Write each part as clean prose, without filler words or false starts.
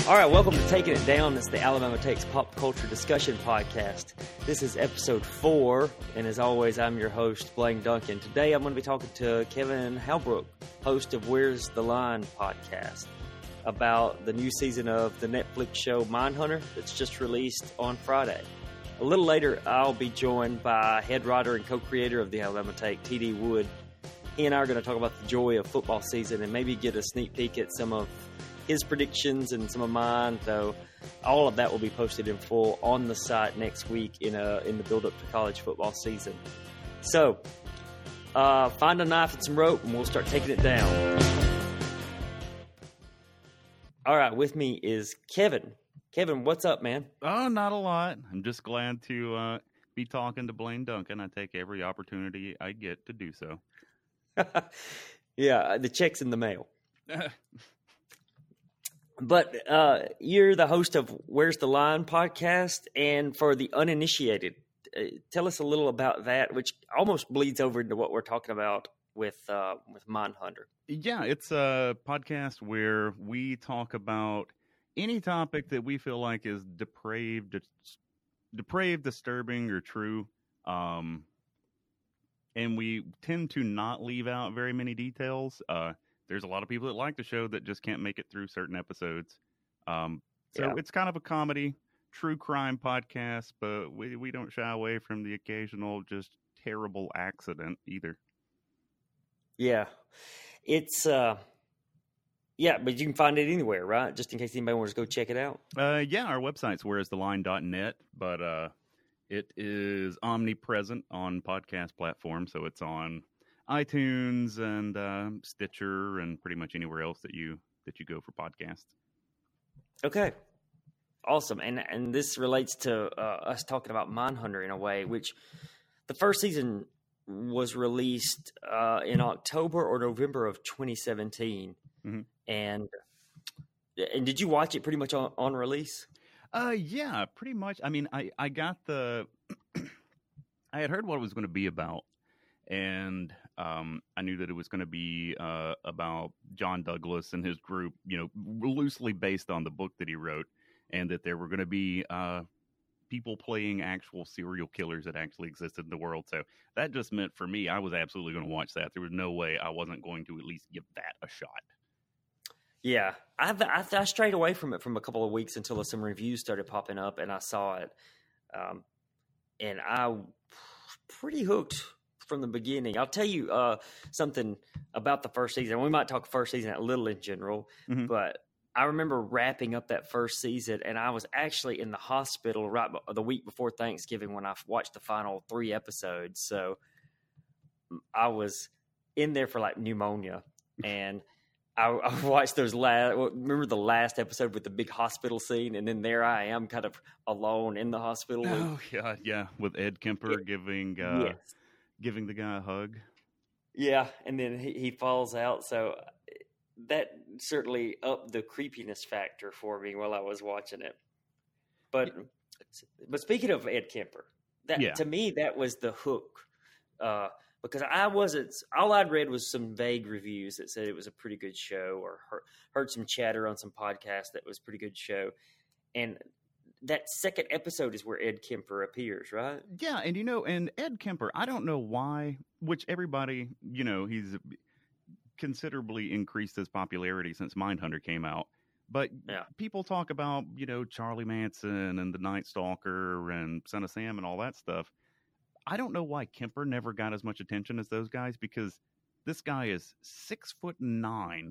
All right, welcome to Taking It Down. It's the Alabama Takes Pop Culture Discussion Podcast. This is episode 4, and as always, I'm your host, Blaine Duncan. Today, I'm going to be talking to Kevin Halbrook, host of Where's the Line podcast, about the new season of the Netflix show Mindhunter that's just released on Friday. A little later, I'll be joined by head writer and co-creator of the Alabama Take, T.D. Wood. He and I are going to talk about the joy of football season and maybe get a sneak peek at some of his predictions and some of mine, though all of that will be posted in full on the site next week in the build-up to college football season. So, find a knife and some rope, and we'll start taking it down. All right, with me is Kevin. Kevin, what's up, man? Oh, not a lot. I'm just glad to be talking to Blaine Duncan. I take every opportunity I get to do so. Yeah, the check's in the mail. But you're the host of Where's the Line podcast, and for the uninitiated, tell us a little about that, which almost bleeds over into what we're talking about with Mindhunter. Yeah, it's a podcast where we talk about any topic that we feel like is depraved, disturbing, or true. And we tend to not leave out very many details. There's a lot of people that like the show that just can't make it through certain episodes. It's kind of a comedy, true crime podcast, but we don't shy away from the occasional just terrible accident either. Yeah. It's, but you can find it anywhere, right? Just in case anybody wants to go check it out. Our website's whereistheline.net, but it is omnipresent on podcast platforms, so it's on iTunes and Stitcher and pretty much anywhere else that you go for podcasts. Okay, awesome. And this relates to us talking about Mindhunter in a way, which the first season was released in October or November of 2017. Mm-hmm. And did you watch it pretty much on release? Yeah, pretty much. I mean, I got I had heard what it was going to be about. And I knew that it was going to be about John Douglas and his group, loosely based on the book that he wrote, and that there were going to be people playing actual serial killers that actually existed in the world. So that just meant for me, I was absolutely going to watch that. There was no way I wasn't going to at least give that a shot. Yeah, I strayed away from it from a couple of weeks until some reviews started popping up, and I saw it, and I was pretty hooked from the beginning. I'll tell you something about the first season. We might talk first season a little in general, mm-hmm. but I remember wrapping up that first season, and I was actually in the hospital right the week before Thanksgiving when I watched the final 3 episodes. So I was in there for like pneumonia, and I watched those remember the last episode with the big hospital scene, and then there I am kind of alone in the hospital. Oh, God, yeah, with Ed Kemper giving the guy a hug. Yeah, and then he falls out. So that certainly upped the creepiness factor for me while I was watching it. But speaking of Ed Kemper, to me that was the hook. Because all I'd read was some vague reviews that said it was a pretty good show, or heard some chatter on some podcasts that was a pretty good show. And that second episode is where Ed Kemper appears, right? Yeah, and Ed Kemper, I don't know why, which everybody, he's considerably increased his popularity since Mindhunter came out. But people talk about, Charlie Manson and The Night Stalker and Son of Sam and all that stuff. I don't know why Kemper never got as much attention as those guys, because this guy is 6'9",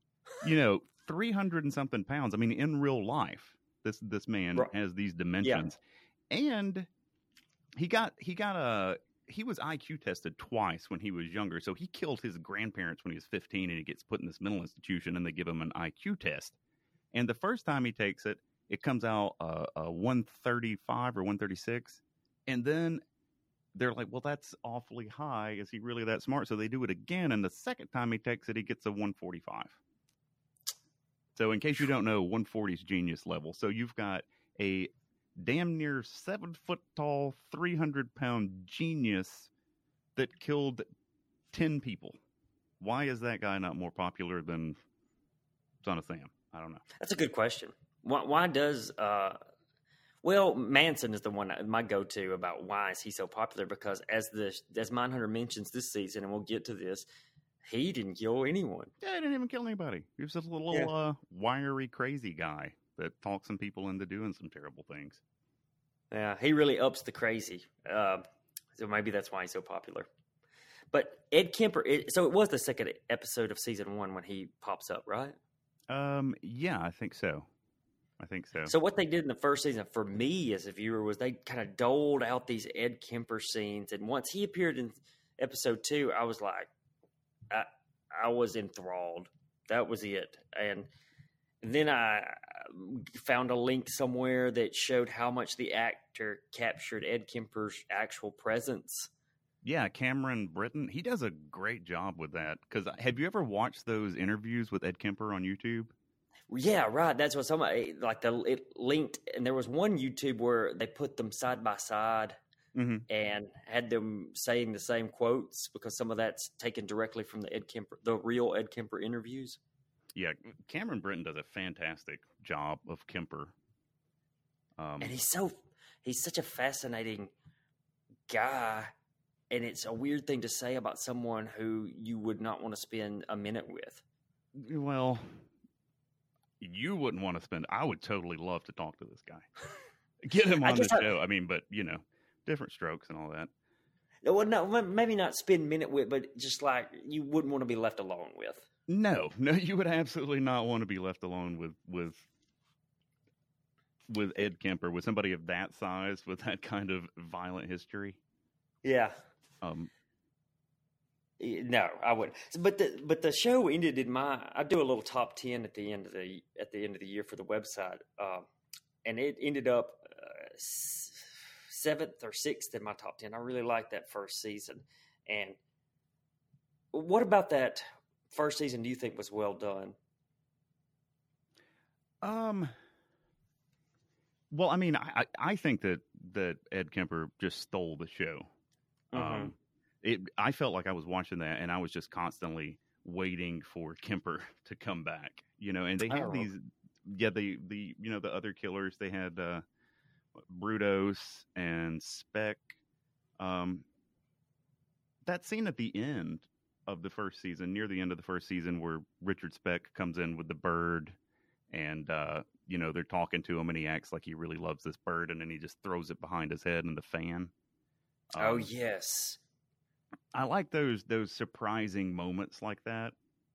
300 and something pounds. I mean, in real life, this man has these dimensions, and he was IQ tested twice when he was younger. So he killed his grandparents when he was 15, and he gets put in this mental institution, and they give him an IQ test. And the first time he takes it, it comes out a 135 or 136, and then they're like, well, that's awfully high. Is he really that smart? So they do it again, and the second time he takes it, he gets a 145. So in case you don't know, 140 is genius level. So you've got a damn near 7 foot tall, 300-pound genius that killed 10 people. Why is that guy not more popular than Son of Sam? I don't know. That's a good question. Why does well, Manson is the one my go-to about why is he so popular, because as Mindhunter mentions this season, and we'll get to this, he didn't kill anyone. Yeah, he didn't even kill anybody. He was just a little wiry, crazy guy that talked some people into doing some terrible things. Yeah, he really ups the crazy. So maybe that's why he's so popular. But Ed Kemper, so it was the second episode of season 1 when he pops up, right? Yeah, I think so. So what they did in the first season for me as a viewer was they kind of doled out these Ed Kemper scenes. And once he appeared in episode 2, I was like, I was enthralled. That was it. And then I found a link somewhere that showed how much the actor captured Ed Kemper's actual presence. Yeah, Cameron Britton, he does a great job with that. Because have you ever watched those interviews with Ed Kemper on YouTube? Yeah, right. That's what somebody it linked, and there was one YouTube where they put them side by side and had them saying the same quotes, because some of that's taken directly from the real Ed Kemper interviews. Yeah, Cameron Britton does a fantastic job of Kemper, and he's such a fascinating guy, and it's a weird thing to say about someone who you would not want to spend a minute with. Well, you wouldn't want to spend. I would totally love to talk to this guy. Get him on the show. I mean, but different strokes and all that. Well, no, maybe not spend a minute with, but just like you wouldn't want to be left alone with. No, you would absolutely not want to be left alone with Ed Kemper, with somebody of that size, with that kind of violent history. Yeah. No, I wouldn't. But the show ended in I do a little top 10 at the end of the year for the website, and it ended up 7th or 6th in my top 10. I really liked that first season. And what about that first season do you think was well done? Well, I mean, I think that Ed Kemper just stole the show. I felt like I was watching that, and I was just constantly waiting for Kemper to come back. And they had these, the other killers. They had Brudos and Speck. That scene at the end of the first season, near the end of the first season, where Richard Speck comes in with the bird, and they're talking to him, and he acts like he really loves this bird, and then he just throws it behind his head in the fan. Oh yes. I like those surprising moments like that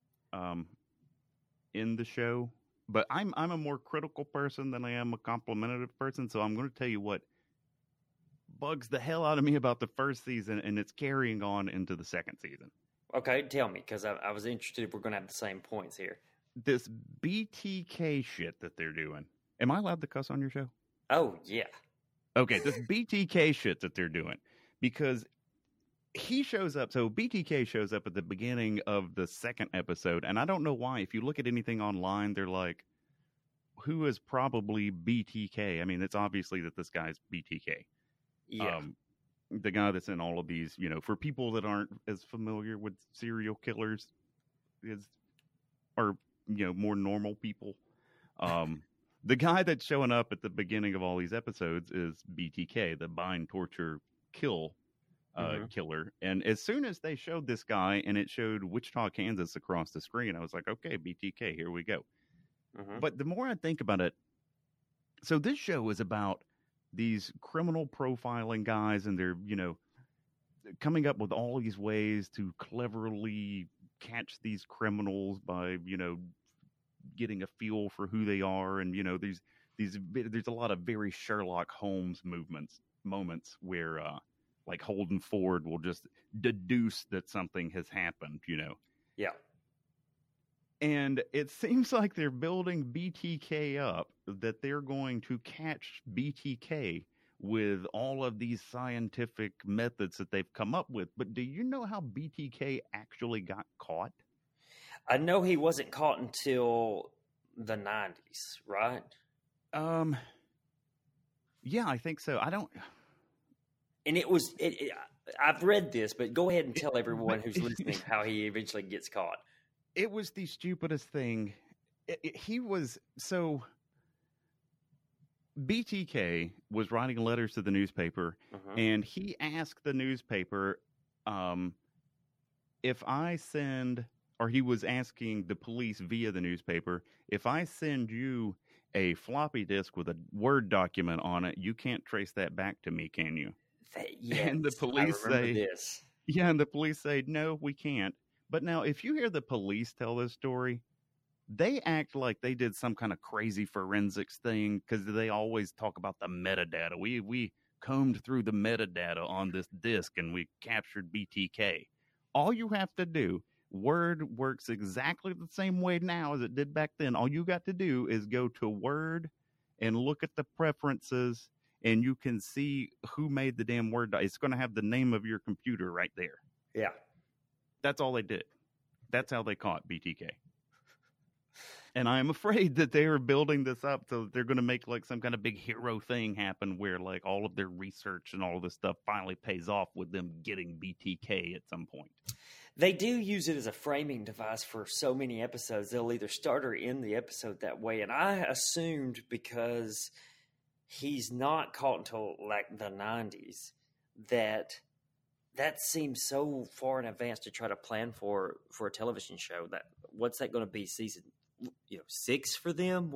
in the show, but I'm a more critical person than I am a complimentary person. So I'm going to tell you what bugs the hell out of me about the first season, and it's carrying on into the second season. Okay, tell me, because I was interested if we're going to have the same points here. This BTK shit that they're doing. Am I allowed to cuss on your show? Oh, yeah. Okay, this BTK shit that they're doing, because he shows up. So BTK shows up at the beginning of the second episode, and I don't know why. If you look at anything online, they're like, who is probably BTK? I mean, it's obviously that this guy's BTK. Yeah. The guy that's in all of these, for people that aren't as familiar with serial killers are more normal people. The guy that's showing up at the beginning of all these episodes is BTK, the bind, torture, kill killer. And as soon as they showed this guy and it showed Wichita, Kansas across the screen, I was like, okay, BTK, here we go. But the more I think about it, so this show is about these criminal profiling guys, and they're, coming up with all these ways to cleverly catch these criminals by, getting a feel for who they are. And, there's a lot of very Sherlock Holmes moments where, like Holden Ford will just deduce that something has happened, Yeah. And it seems like they're building BTK up, that they're going to catch BTK with all of these scientific methods that they've come up with. But do you know how BTK actually got caught? I know he wasn't caught until the 90s, right? Yeah, I think so. I don't... And I've read this, but go ahead and tell everyone who's listening how he eventually gets caught. It was the stupidest thing. He was so... BTK was writing letters to the newspaper, and he asked the newspaper if I send, or he was asking the police via the newspaper, if I send you a floppy disk with a Word document on it, you can't trace that back to me, can you? Yes, and the police say, this. Yeah, and the police say, no, we can't. But now, if you hear the police tell this story, they act like they did some kind of crazy forensics thing because they always talk about the metadata. We combed through the metadata on this disk and we captured BTK. All you have to do, Word works exactly the same way now as it did back then. All you got to do is go to Word and look at the preferences, and you can see who made the damn Word. It's going to have the name of your computer right there. Yeah. That's all they did. That's how they caught BTK. And I am afraid that they are building this up so that they're going to make like some kind of big hero thing happen where like all of their research and all of this stuff finally pays off with them getting BTK at some point. They do use it as a framing device for so many episodes. They'll either start or end the episode that way. And I assumed because he's not caught until like the 90s that seems so far in advance to try to plan for a television show. That what's that going to be, season 6 for them?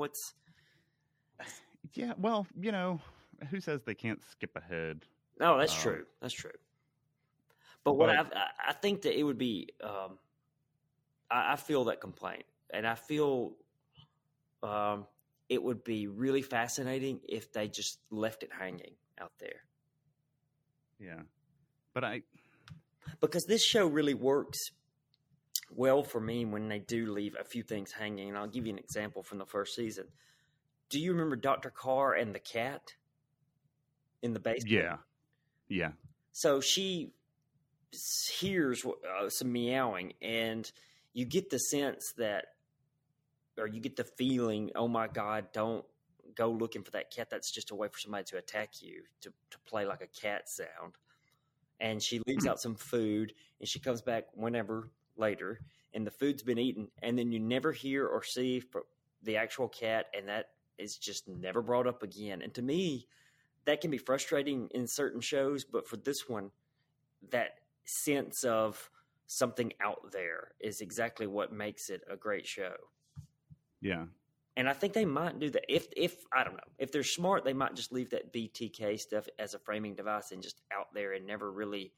Yeah, well, who says they can't skip ahead? No, that's true. That's true. But what I think that it would be, I feel that complaint, and I feel it would be really fascinating if they just left it hanging out there. Yeah, but because this show really works well for me when they do leave a few things hanging, and I'll give you an example from the first season. Do you remember Dr. Carr and the cat in the basement? Yeah. So she hears some meowing, and you get the sense that, or you get the feeling, oh my God, don't go looking for that cat. That's just a way for somebody to attack you, to play like a cat sound. And she leaves out some food, and she comes back whenever later, and the food's been eaten, and then you never hear or see the actual cat, and that is just never brought up again. And to me, that can be frustrating in certain shows, but for this one, that sense of something out there is exactly what makes it a great show. Yeah. And I think they might do that. If I don't know, if they're smart, they might just leave that BTK stuff as a framing device and just out there and never really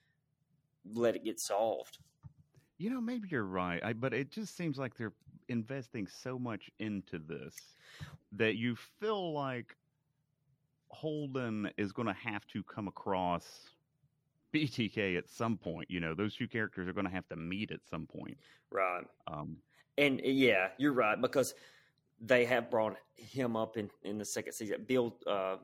let it get solved. Maybe you're right. But it just seems like they're investing so much into this that you feel like Holden is going to have to come across BTK at some point. Those two characters are going to have to meet at some point. Right. And yeah, you're right, because they have brought him up in the second season. Bill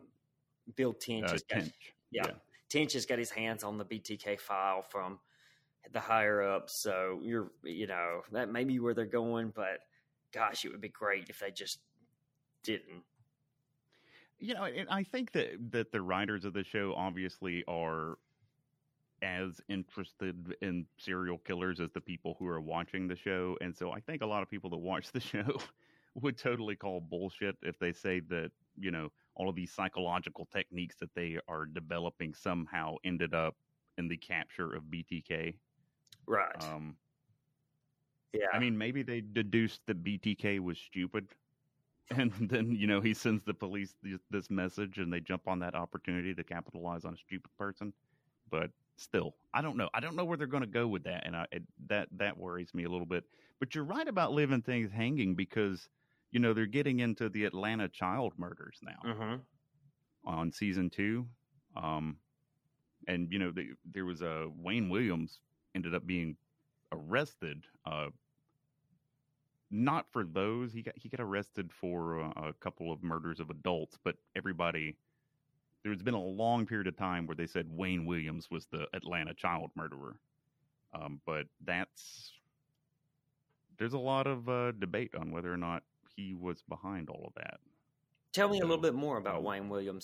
Tench. Tench has got his hands on the BTK file from the higher ups. So that may be where they're going, but gosh, it would be great if they just didn't. And I think that the writers of the show obviously are as interested in serial killers as the people who are watching the show. And so I think a lot of people that watch the show would totally call bullshit if they say that, all of these psychological techniques that they are developing somehow ended up in the capture of BTK. Right. Yeah. I mean, maybe they deduced that BTK was stupid. And then, he sends the police this message and they jump on that opportunity to capitalize on a stupid person. But still, I don't know. I don't know where they're going to go with that. And that worries me a little bit. But you're right about leaving things hanging because, they're getting into the Atlanta child murders now on season 2. And, there was Wayne Williams ended up being arrested. Not for those. He got arrested for a couple of murders of adults, but there's been a long period of time where they said Wayne Williams was the Atlanta child murderer. But there's a lot of debate on whether or not he was behind all of that. Tell me a little bit more about Wayne Williams.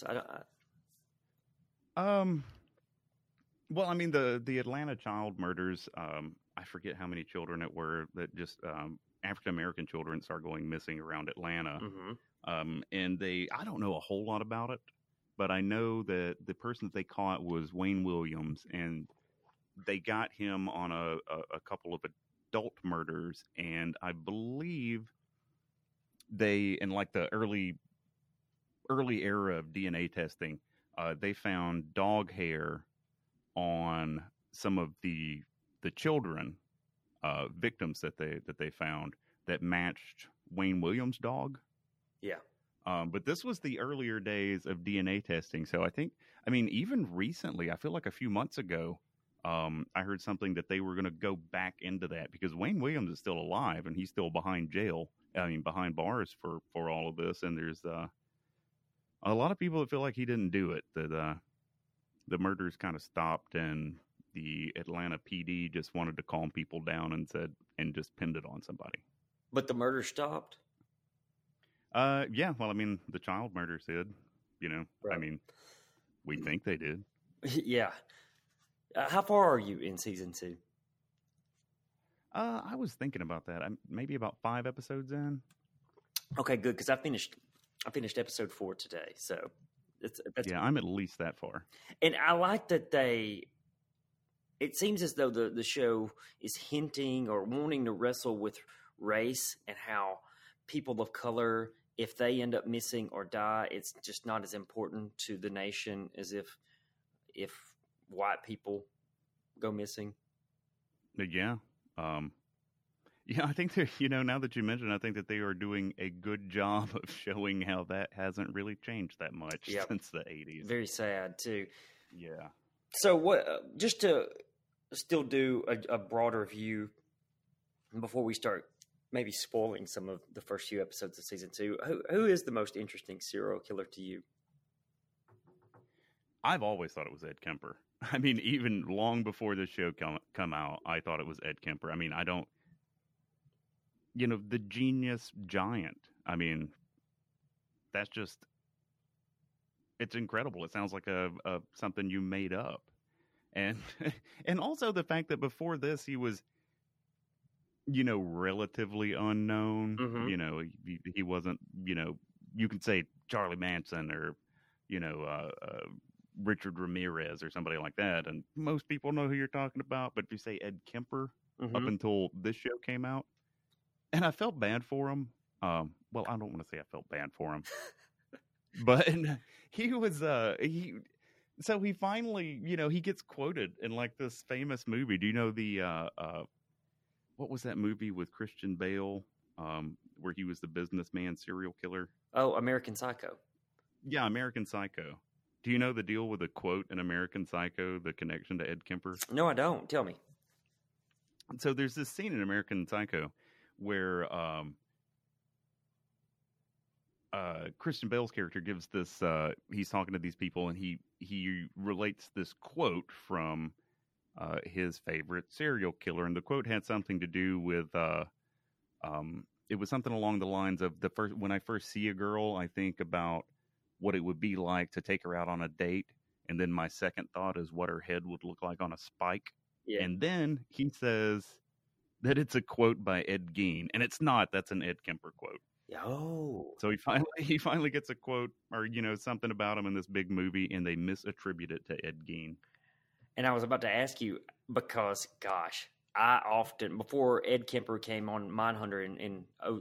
Well, I mean, the Atlanta child murders, I forget how many children it were that just African-American children started going missing around Atlanta. And I don't know a whole lot about it, but I know that the person that they caught was Wayne Williams, and they got him on a couple of adult murders, and I believe they, in like the early era of DNA testing, they found dog hair on some of the children victims that they found that matched Wayne Williams' dog. Yeah. But this was the earlier days of DNA testing. So I mean, even recently, I feel like a few months ago, I heard something that they were going to go back into that because Wayne Williams is still alive and he's still behind bars for all of this. And there's a lot of people that feel like he didn't do it, that the murders kind of stopped and the Atlanta PD just wanted to calm people down and just pinned it on somebody. But the murder stopped? Yeah. Well, I mean, the child murders did, right. I mean, we think they did. Yeah. How far are you in season 2? I was thinking about that. I'm maybe about 5 episodes in. Okay, good. Cause I finished episode 4 today. So I'm at least that far. And I like that it seems as though the show is hinting or wanting to wrestle with race and how people of color, if they end up missing or die, it's just not as important to the nation as if white people go missing. Yeah. Yeah, I think they're, now that you mention, I think that they are doing a good job of showing how that hasn't really changed that much since the 80s. Very sad too. Yeah. So just to still do a broader view before we start maybe spoiling some of the first few episodes of season 2, who is the most interesting serial killer to you? I've always thought it was Ed Kemper. I mean, even long before this show come out, I thought it was Ed Kemper. I mean, the genius giant. I mean, that's just, it's incredible. It sounds like a something you made up. And also the fact that before this, he was, relatively unknown. Mm-hmm. He wasn't, you could say Charlie Manson or, Richard Ramirez or somebody like that. And most people know who you're talking about. But if you say Ed Kemper, mm-hmm. up until this show came out, and I felt bad for him. Well, I don't want to say I felt bad for him, but he was, so he finally, he gets quoted in like this famous movie. Do you know what was that movie with Christian Bale, where he was the businessman serial killer? Oh, American Psycho. Yeah, American Psycho. Do you know the deal with a quote in American Psycho, the connection to Ed Kemper? No, I don't. Tell me. So there's this scene in American Psycho where Christian Bale's character gives this, he's talking to these people, and he relates this quote from his favorite serial killer, and the quote had something to do with it was something along the lines of when I first see a girl, I think about what it would be like to take her out on a date, and then my second thought is what her head would look like on a spike. Yeah. And then he says that it's a quote by Ed Gein, and it's not. That's an Ed Kemper quote. Oh. So he finally gets a quote or something about him in this big movie, and they misattribute it to Ed Gein. And I was about to ask you because, gosh, I often, before Ed Kemper came on Mindhunter in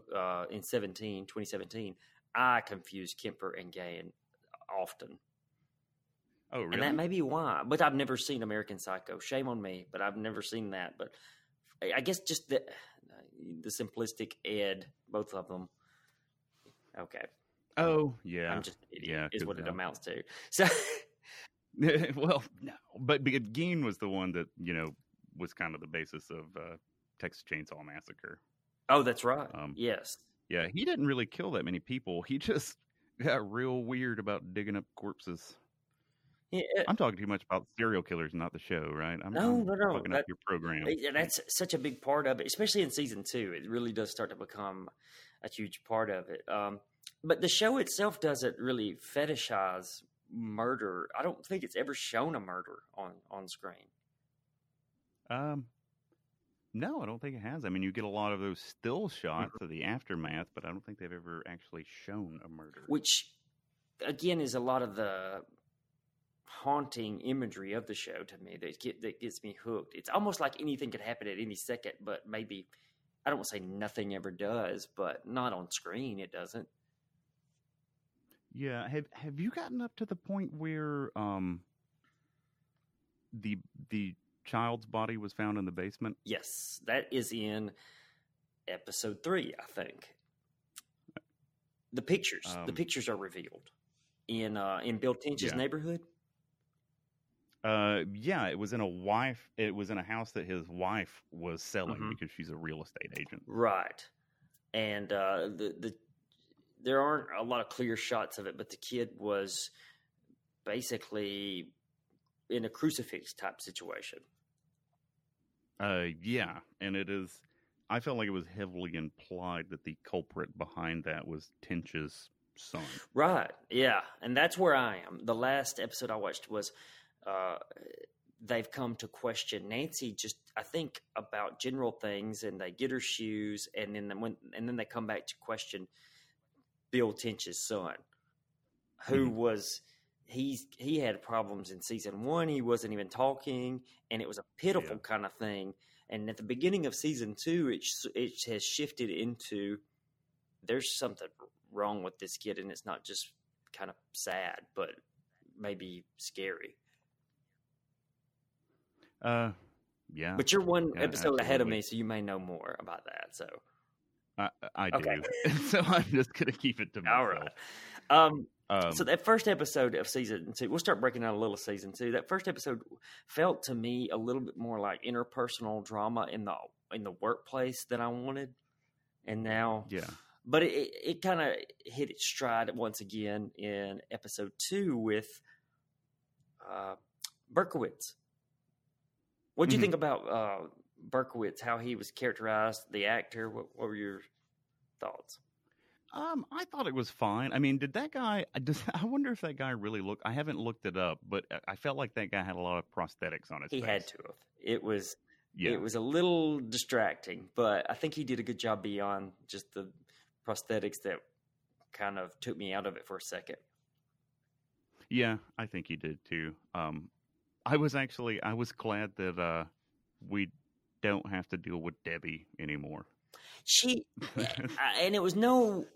2017, I confused Kemper and Gein often. Oh, really? And that may be why. But I've never seen American Psycho. Shame on me, but I've never seen that. But I guess just the simplistic Ed, both of them. Okay. Oh, yeah. I'm just an idiot, is what it amounts to. So, well, no. But Gein was the one that, was kind of the basis of Texas Chainsaw Massacre. Oh, that's right. Yes. Yeah, he didn't really kill that many people. He just got real weird about digging up corpses. Yeah, I'm talking too much about serial killers, not the show, right? No. Fucking up your program. That's such a big part of it, especially in season 2. It really does start to become a huge part of it. But the show itself doesn't really fetishize murder. I don't think it's ever shown a murder on screen. No, I don't think it has. I mean, you get a lot of those still shots of the aftermath, but I don't think they've ever actually shown a murder. Which, again, is a lot of the haunting imagery of the show to me that gets me hooked. It's almost like anything could happen at any second, but maybe, I don't want to say nothing ever does, but not on screen it doesn't. Yeah, have you gotten up to the point where the child's body was found in the basement? Yes, that is in episode 3, I think. The pictures are revealed in Bill Tench's neighborhood. Yeah, it was in a house that his wife was selling because she's a real estate agent. Right. And there aren't a lot of clear shots of it, but the kid was basically in a crucifix type situation. Yeah, and I felt like it was heavily implied that the culprit behind that was Tench's son. Right, yeah, and that's where I am. The last episode I watched was they've come to question Nancy just, I think, about general things, and they get her shoes, and then they come back to question Bill Tench's son, who was he had problems in season 1. He wasn't even talking, and it was a pitiful kind of thing. And at the beginning of season 2, it has shifted into there's something wrong with this kid, and it's not just kind of sad, but maybe scary. Yeah. But you're one episode ahead of me, so you may know more about that. So I do. So I'm just gonna keep it to myself. All right. So that first episode of season 2, we'll start breaking out a little season 2. That first episode felt to me a little bit more like interpersonal drama in the workplace than I wanted, and now, but it kind of hit its stride once again in episode 2 with Berkowitz. What do you think about Berkowitz? How he was characterized, the actor? What were your thoughts? I thought it was fine. I mean, did that guy? I wonder if that guy really looked. I haven't looked it up, but I felt like that guy had a lot of prosthetics on his face. He had to have. It was a little distracting, but I think he did a good job beyond just the prosthetics that kind of took me out of it for a second. Yeah, I think he did too. I was glad that we don't have to deal with Debbie anymore. And it was no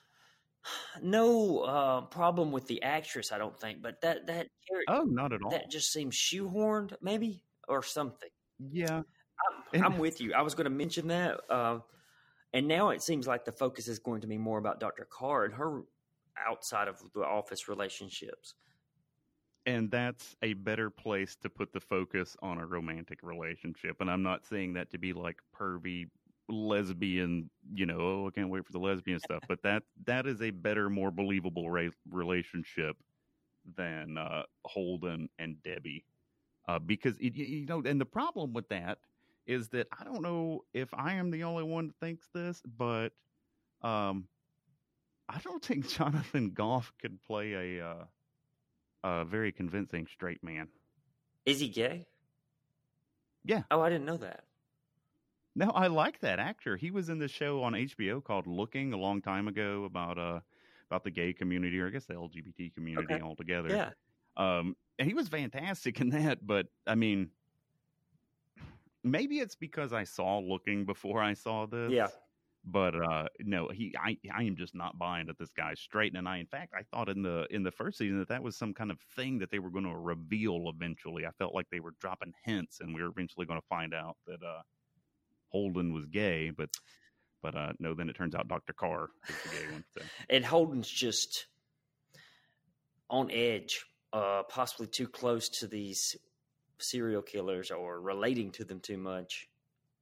problem with the actress, I don't think, but that character, not at all. That just seemed shoehorned, maybe, or something. Yeah, I'm with you. I was going to mention that, and now it seems like the focus is going to be more about Dr. Carr and her outside of the office relationships. And that's a better place to put the focus on a romantic relationship. And I'm not saying that to be like pervy lesbian, I can't wait for the lesbian stuff. But that is a better, more believable relationship than Holden and Debbie. Because, and the problem with that is that I don't know if I am the only one that thinks this, but I don't think Jonathan Goff could play a very convincing straight man. Is he gay? Yeah. Oh, I didn't know that. No, I like that actor. He was in this show on HBO called Looking a long time ago about the gay community, or I guess the LGBT community altogether. Yeah. And he was fantastic in that, but I mean, maybe it's because I saw Looking before I saw this. Yeah. But no, I am just not buying that this guy's straight. And in fact, I thought in the first season that was some kind of thing that they were going to reveal eventually. I felt like they were dropping hints, and we were eventually going to find out that Holden was gay. But no, then it turns out Dr. Carr is the gay one. So. And Holden's just on edge, possibly too close to these serial killers or relating to them too much.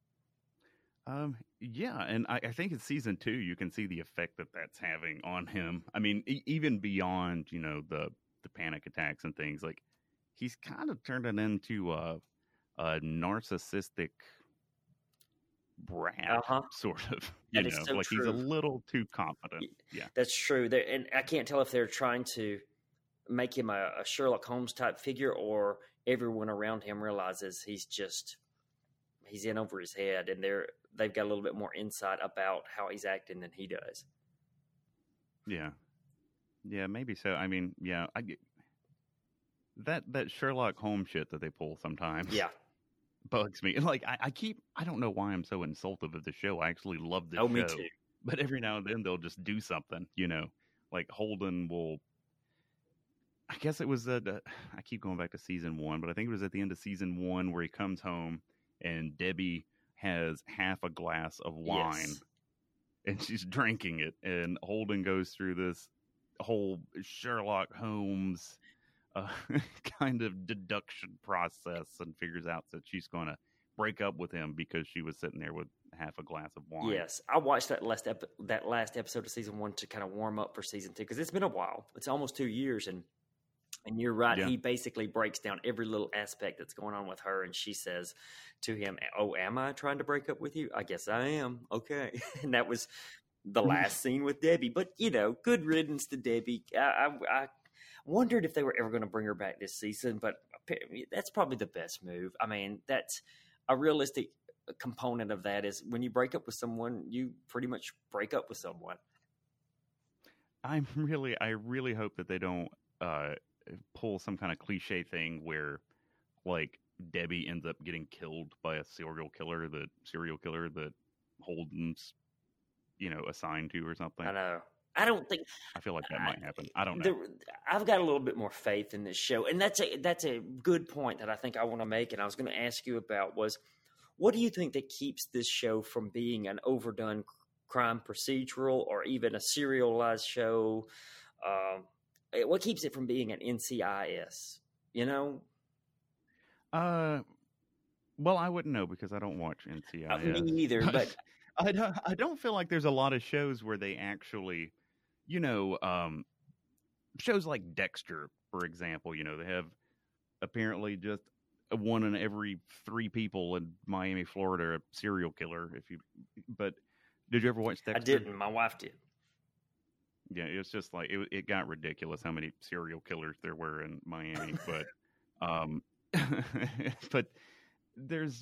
Yeah, and I think in season 2 you can see the effect that's having on him. I mean, even beyond the panic attacks and things, like he's kind of turning into a narcissistic brat, sort of. That is so like true. He's a little too confident. Yeah, that's true. And I can't tell if they're trying to make him a Sherlock Holmes type figure, or everyone around him realizes he's in over his head, and they've got a little bit more insight about how he's acting than he does. Yeah, maybe so. I mean, yeah, I get that Sherlock Holmes shit that they pull sometimes. Yeah, bugs me. Like I don't know why I'm so insultive of the show. I actually love the show. Me too. But every now and then they'll just do something, like Holden will. I guess it was I keep going back to season 1, but I think it was at the end of season 1 where he comes home and Debbie has half a glass of wine and she's drinking it, and Holden goes through this whole Sherlock Holmes kind of deduction process and figures out that she's going to break up with him because she was sitting there with half a glass of wine. Yes, I watched that last episode of season 1 to kind of warm up for season 2 because it's been a while. It's almost 2 years, and you're right. Yeah. He basically breaks down every little aspect that's going on with her, and she says to him, "Oh, am I trying to break up with you? I guess I am." Okay, and that was the last scene with Debbie. But good riddance to Debbie. I wondered if they were ever going to bring her back this season, but that's probably the best move. I mean, that's a realistic component of that is when you break up with someone, you pretty much break up with someone. I really hope that they don't pull some kind of cliche thing where, like, Debbie ends up getting killed by a serial killer that Holden's, assigned to or something. I know. I don't think. I feel like that might happen. I don't know. I've got a little bit more faith in this show, and that's a good point that I think I want to make. And I was going to ask you about was, what do you think that keeps this show from being an overdone crime procedural or even a serialized show? What keeps it from being an NCIS? Well, I wouldn't know because I don't watch NCIS. Me either, but I don't feel like there's a lot of shows where they actually, shows like Dexter, for example. They have apparently just one in every 3 people in Miami, Florida, a serial killer. But did you ever watch Dexter? I didn't. My wife did. Yeah, it's just like it got ridiculous how many serial killers there were in Miami, but but there's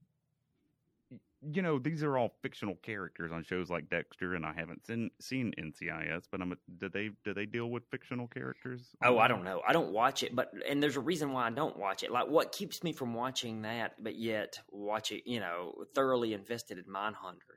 these are all fictional characters on shows like Dexter, and I haven't seen NCIS, but do they deal with fictional characters? Oh, I don't know. I don't watch it, and there's a reason why I don't watch it. Like, what keeps me from watching that, but yet watch it, thoroughly invested in Mindhunter?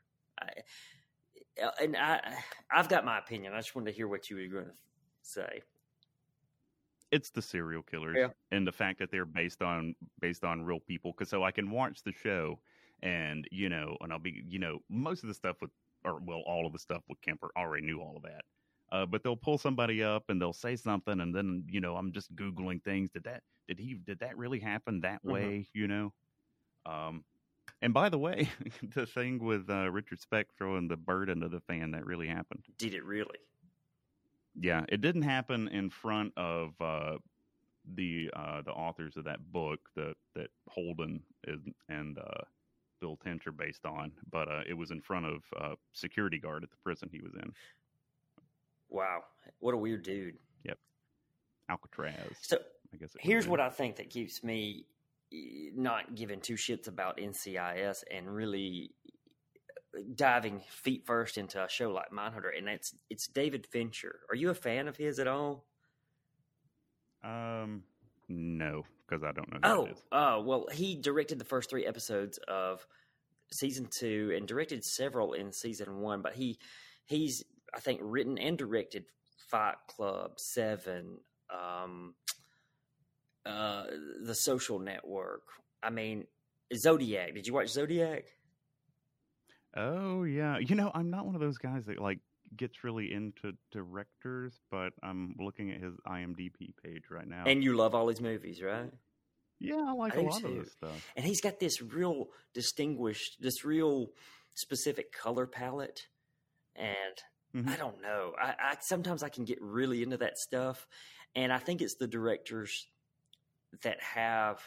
I've got my opinion. I just wanted to hear what you were going to say. It's the serial killers and the fact that they're based on real people. Because so I can watch the show and and I'll be most of the stuff all of the stuff with Kemper already knew all of that. But they'll pull somebody up and they'll say something, and then I'm just Googling things. Did that really happen that way? And by the way, the thing with Richard Speck throwing the bird into the fan, that really happened. Did it really? Yeah, it didn't happen in front of the authors of that book that Holden and Bill Tench are based on, but it was in front of security guard at the prison he was in. Wow, what a weird dude. Yep, Alcatraz. So here's what I think that keeps me not giving 2 shits about NCIS and really diving feet first into a show like Mindhunter, and it's David Fincher. Are you a fan of his at all? No, because I don't know who it is. Well, he directed the first 3 episodes of season 2 and directed several in season 1, but he's I think written and directed Fight Club, Seven, The Social Network. I mean, Zodiac. Did you watch Zodiac? Oh yeah, I'm not one of those guys that like gets really into directors, but I'm looking at his IMDb page right now. And you love all his movies, right? Yeah, I like a lot of this stuff. And he's got this real real specific color palette, and I don't know. I sometimes I can get really into that stuff, and I think it's the directors that have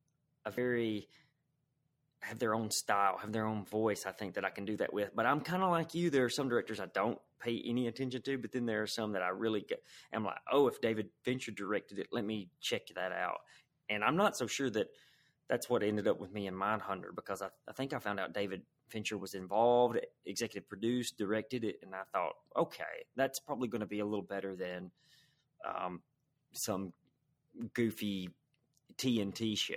their own style, have their own voice. I think that I can do that with, but I'm kind of like you. There are some directors I don't pay any attention to, but then there are some that I really am like, oh, if David Fincher directed it, let me check that out. And I'm not so sure that that's what ended up with me in Mindhunter, because I think I found out David Fincher was involved, executive produced, directed it, and I thought, okay, that's probably going to be a little better than some goofy TNT show.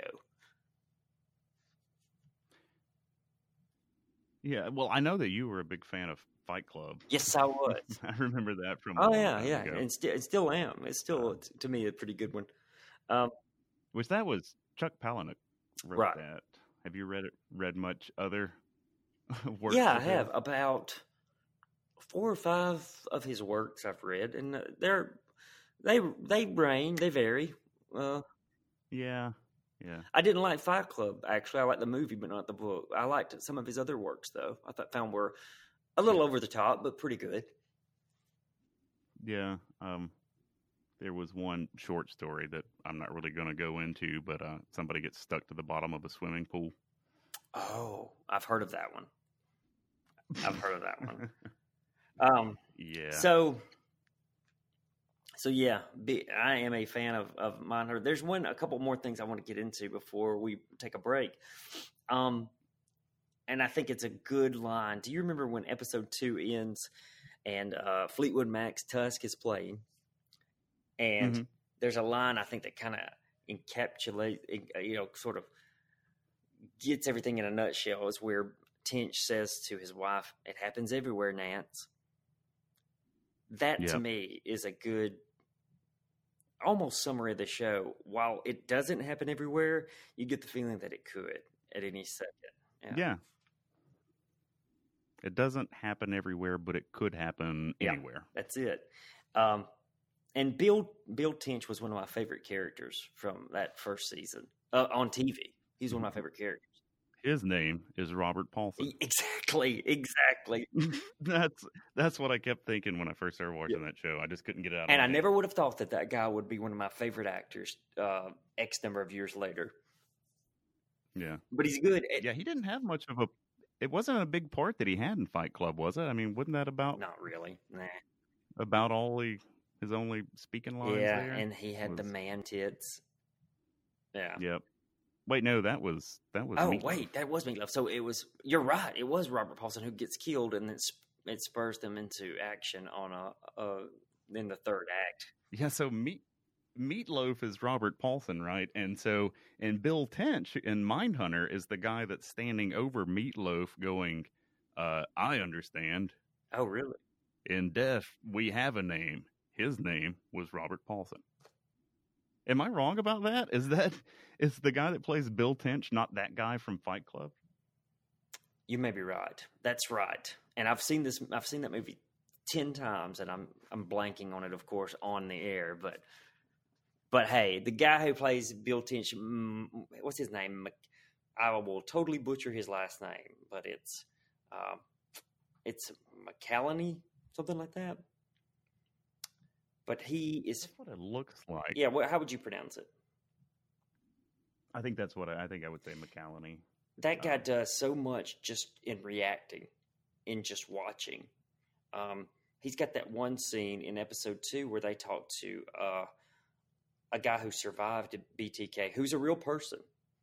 Yeah, well, I know that you were a big fan of Fight Club. Yes, I was. I remember that from ago. And still am. It's still, to me, a pretty good one. Which that was Chuck Palahniuk wrote that. Have you read much other work? Yeah, I have. About 4 or 5 of his works I've read, and they vary. Yeah. I didn't like Fight Club, actually. I liked the movie, but not the book. I liked some of his other works, though. I found were a little over the top, but pretty good. Yeah. There was one short story that I'm not really going to go into, but somebody gets stuck to the bottom of a swimming pool. Oh, I've heard of that one. Yeah. So yeah, I am a fan of Mindhunter. There's a couple more things I want to get into before we take a break. And I think it's a good line. Do you remember when episode 2 ends and Fleetwood Mac's Tusk is playing? And there's a line I think that kind of encapsulates, sort of gets everything in a nutshell, is where Tench says to his wife, "It happens everywhere, Nance." That to me is a good, almost summary of the show. While it doesn't happen everywhere, you get the feeling that it could at any second. Yeah. It doesn't happen everywhere, but it could happen anywhere. That's it. And Bill Tench was one of my favorite characters from that first season on TV. He's one of my favorite characters. His name is Robert Paulson. Exactly. That's what I kept thinking when I first started watching that show. I just couldn't get it out. And I never would have thought that guy would be one of my favorite actors X number of years later. Yeah. But he's good. Yeah, he didn't have much of a... It wasn't a big part that he had in Fight Club, was it? I mean, wasn't that about... Not really. Nah. About his only speaking lines there? And he had the man tits. Yeah. Yep. Wait, no, that was Oh, Meatloaf. Wait, that was Meatloaf. So you're right. It was Robert Paulson who gets killed, and then it spurs them into action in the third act. Yeah, so Meatloaf is Robert Paulson, right? And Bill Tench in Mindhunter is the guy that's standing over Meatloaf going, I understand. Oh, really? In death, we have a name. His name was Robert Paulson. Am I wrong about that? Is the guy that plays Bill Tench not that guy from Fight Club? You may be right. That's right. And I've seen that movie 10 times, and I'm blanking on it, of course, on the air. But hey, the guy who plays Bill Tench, what's his name? I will totally butcher his last name, but it's McCallany, something like that. But he is... That's what it looks like. Yeah, how would you pronounce it? I think that's what I would say, McCallany. That guy does so much just in reacting, in just watching. He's got that one scene in episode 2 where they talk to a guy who survived BTK, who's a real person.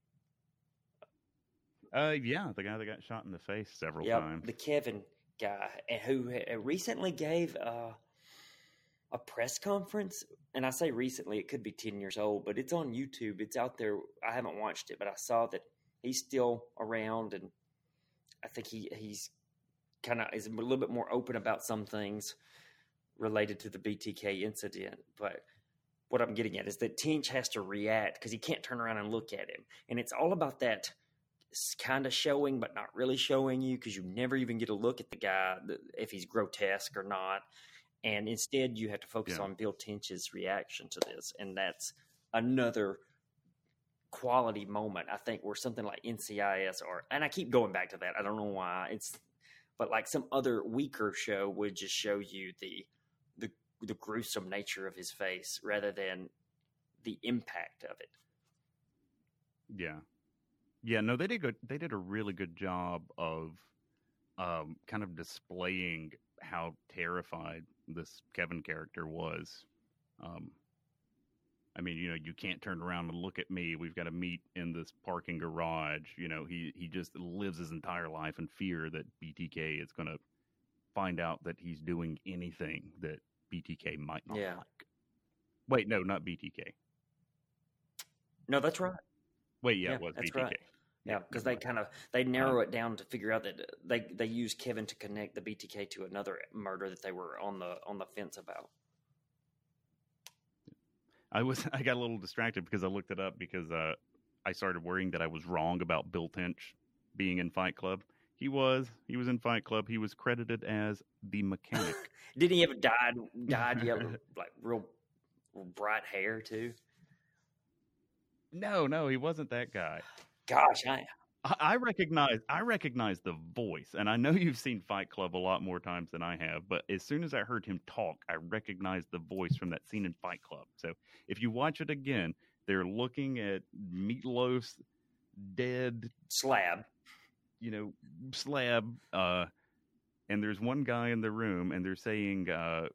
Yeah, the guy that got shot in the face several times. The Kevin guy, and who recently gave a press conference. And I say recently, it could be 10 years old, but it's on YouTube. It's out there. I haven't watched it, but I saw that he's still around, and I think he's kind of is a little bit more open about some things related to the BTK incident. But what I'm getting at is that Tench has to react because he can't turn around and look at him. And it's all about that kind of showing, but not really showing you, because you never even get a look at the guy, if he's grotesque or not. And instead, you have to focus on Bill Tench's reaction to this. And that's another quality moment, I think, where something like NCIS and I keep going back to that. I don't know why. But like some other weaker show would just show you the gruesome nature of his face rather than the impact of it. Yeah. Yeah, no, they did a really good job of kind of displaying how terrified this Kevin character was. I mean, you can't turn around and look at me. We've got to meet in this parking garage. He just lives his entire life in fear that BTK is going to find out that he's doing anything that BTK might not like. Wait, no, not BTK. No, that's right. Wait, yeah, it was BTK. Right. Yeah, because they narrow it down to figure out that they use Kevin to connect the BTK to another murder that they were on the fence about. I got a little distracted because I looked it up because I started worrying that I was wrong about Bill Tench being in Fight Club. He was in Fight Club. He was credited as the mechanic. Didn't he have dyed yellow, like real bright hair too? No, he wasn't that guy. Gosh, I recognize the voice, and I know you've seen Fight Club a lot more times than I have, but as soon as I heard him talk, I recognized the voice from that scene in Fight Club. So if you watch it again, they're looking at Meatloaf's dead slab, and there's one guy in the room, and they're saying,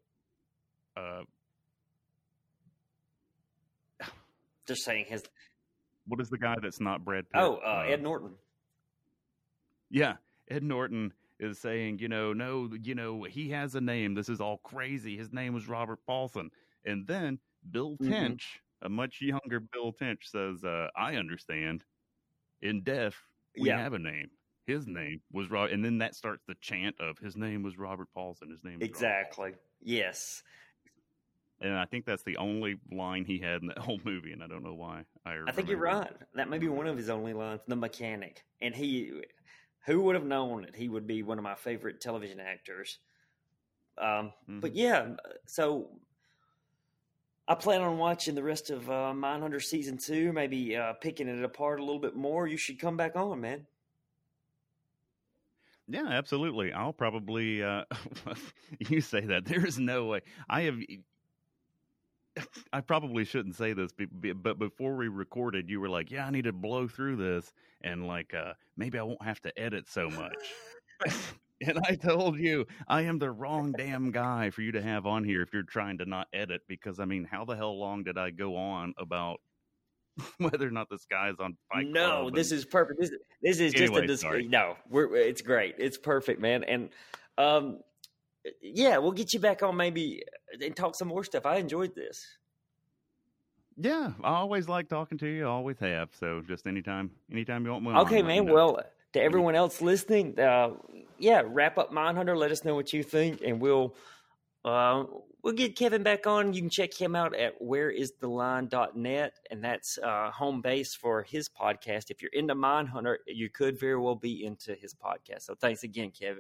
they're saying his. What is the guy that's not Brad Pitt? Oh, Ed Norton. Yeah, Ed Norton is saying, no, he has a name. This is all crazy. His name was Robert Paulson. And then Bill Tench, a much younger Bill Tench, says, I understand. In death, we have a name. His name was Robert. And then that starts the chant of his name was Robert Paulson. His name was exactly. Robert Paulson. Yes. And I think that's the only line he had in that whole movie, and I don't know why. I think you're right. That may be one of his only lines, the mechanic. And who would have known that he would be one of my favorite television actors? But yeah, so I plan on watching the rest of Mindhunter Season 2, maybe picking it apart a little bit more. You should come back on, man. Yeah, absolutely. I'll probably, you say that. There's no way. I probably shouldn't say this, but before we recorded, you were like, yeah, I need to blow through this, and maybe I won't have to edit so much. And I told you, I am the wrong damn guy for you to have on here if you're trying to not edit, because, I mean, how the hell long did I go on about whether or not this guy's on Fight Club? No, this is perfect. This is anyway, just a discussion. No, it's great. It's perfect, man. And, yeah, we'll get you back on maybe and talk some more stuff. I enjoyed this. Yeah, I always like talking to you. I always have. So just anytime you want me on. Okay, man. Well, to everyone else listening, wrap up Mindhunter. Let us know what you think, and we'll get Kevin back on. You can check him out at whereistheline.net, and that's home base for his podcast. If you're into Mindhunter, you could very well be into his podcast. So thanks again, Kevin.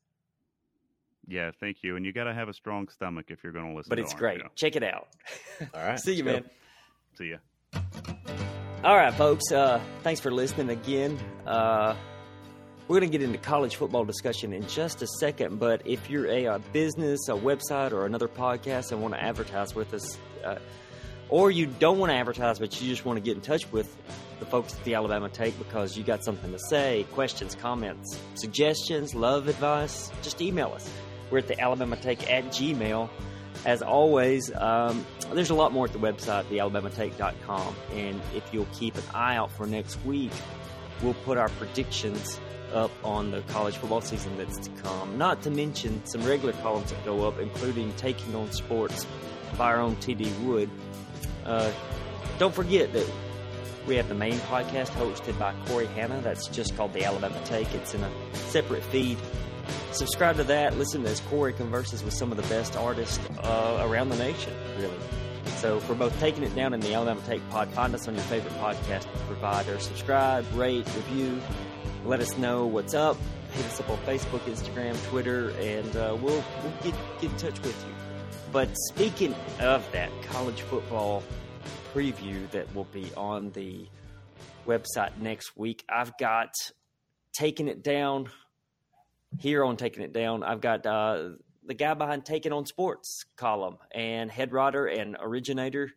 Yeah, thank you. And you got to have a strong stomach if you're going to listen. But it's great. Check it out. All right. See you, man. See ya. All right, folks. Thanks for listening again. We're going to get into college football discussion in just a second. But if you're a business, a website, or another podcast and want to advertise with us, or you don't want to advertise but you just want to get in touch with the folks at the Alabama Take because you got something to say, questions, comments, suggestions, love advice, just email us. We're at the alabama.take@gmail.com. As always, there's a lot more at the website, thealabama.take.com. And if you'll keep an eye out for next week, we'll put our predictions up on the college football season that's to come. Not to mention some regular columns that go up, including Taking on Sports by our own T.D. Wood. Don't forget that we have the main podcast hosted by Corey Hanna. That's just called The Alabama Take. It's in a separate feed. Subscribe to that. Listen as Corey converses with some of the best artists around the nation, really. So for both Taking It Down and the Alabama Take Pod, find us on your favorite podcast provider. Subscribe, rate, review. Let us know what's up. Hit us up on Facebook, Instagram, Twitter, and we'll get in touch with you. But speaking of that college football preview that will be on the website next week, I've got Taking It Down here on Taking It Down. I've got the guy behind Taking on Sports column and head writer and originator,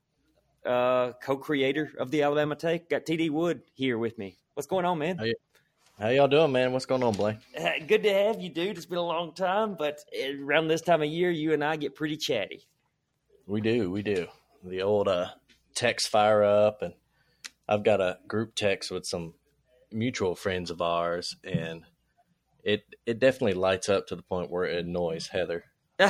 co-creator of the Alabama Take. Got T.D. Wood here with me. What's going on, man? How y'all doing, man? What's going on, Blaine? Good to have you, dude. It's been a long time, but around this time of year, you and I get pretty chatty. We do. the old text fire up, and I've got a group text with some mutual friends of ours, and it definitely lights up to the point where it annoys Heather.